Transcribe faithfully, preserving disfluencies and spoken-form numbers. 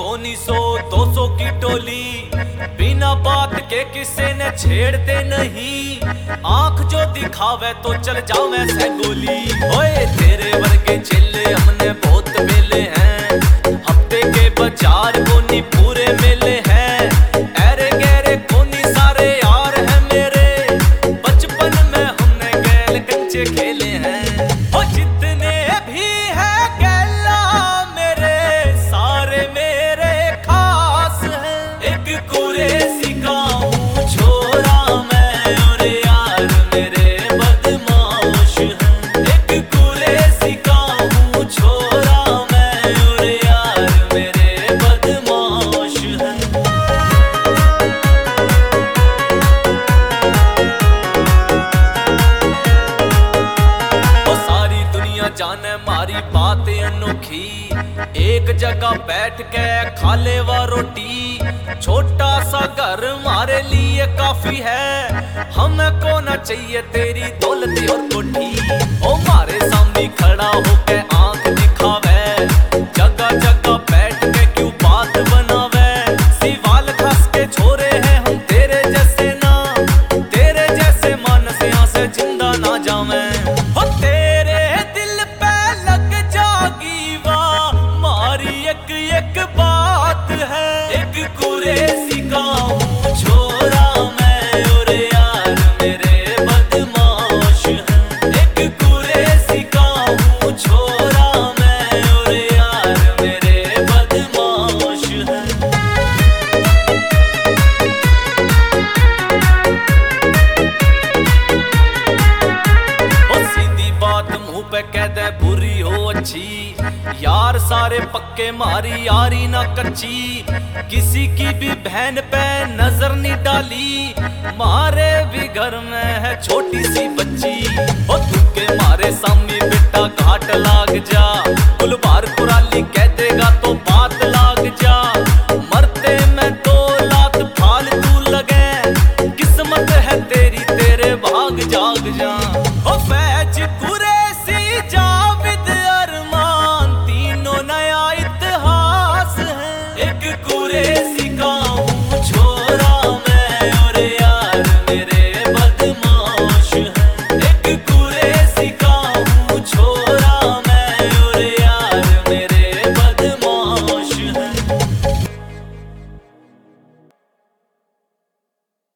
कोनी सौ दो सौ की टोली, बिना बात के किसी ने छेड़ते नहीं। आंख जो दिखावे तो चल जावे से गोली। ओए तेरे वर्गे चेले हमने बहुत मेले हैं, हफ्ते के बाजार कोनी पूरे मेले हैं। ऐरे गहरे कोनी सारे यार है मेरे, बचपन में हमने गैल कंचे खेले हैं। ओ जितने भी है गैला मेरे, सारे मेरे खास हैं। एक कुरेसी का हूँ छोरा मैं, और यार मेरे बदमाश हैं। एक कुरेसी का हूँ छोरा मैं, और यार मेरे बदमाश हैं। जाने मारी बातें अनोखी, एक जगह बैठ के खा ले वा रोटी। छोटा सा घर हमारे लिए काफी है, हमें को ना चाहिए तेरी दौलत और कोठी। ओ मारे सामने खड़ा होके आंख दिखावे, जगह जगह बैठ के क्यों बात बनावे। सिवाल खस के छोरे हैं हम तेरे जैसे ना, तेरे जैसे मानस यहाँ से जिंदा ना जावे। हो तेरे एक एक बात है, एक कुरेसी का हूँ छोरा मैं, और यार मेरे बदमाश हैं। एक कुरेसी का हूँ छोरा मैं, और यार मेरे बदमाश हैं। ओ सीधी बात मुंह पे कह दे बुरी हो अच्छी, यार सारे पक्के मारी यारी ना कच्ची। किसी की भी बहन पे नजर नहीं डाली, मारे भी घर में है छोटी सी बच्ची। ओ तुके मारे सामने बेटा घाट लाग जा, गुलबार कुराली कह देगा तो बात लाग जा। मरते में दो लात फालतू लगे, किस्मत है तेरी तेरे भाग जाग जा। ओ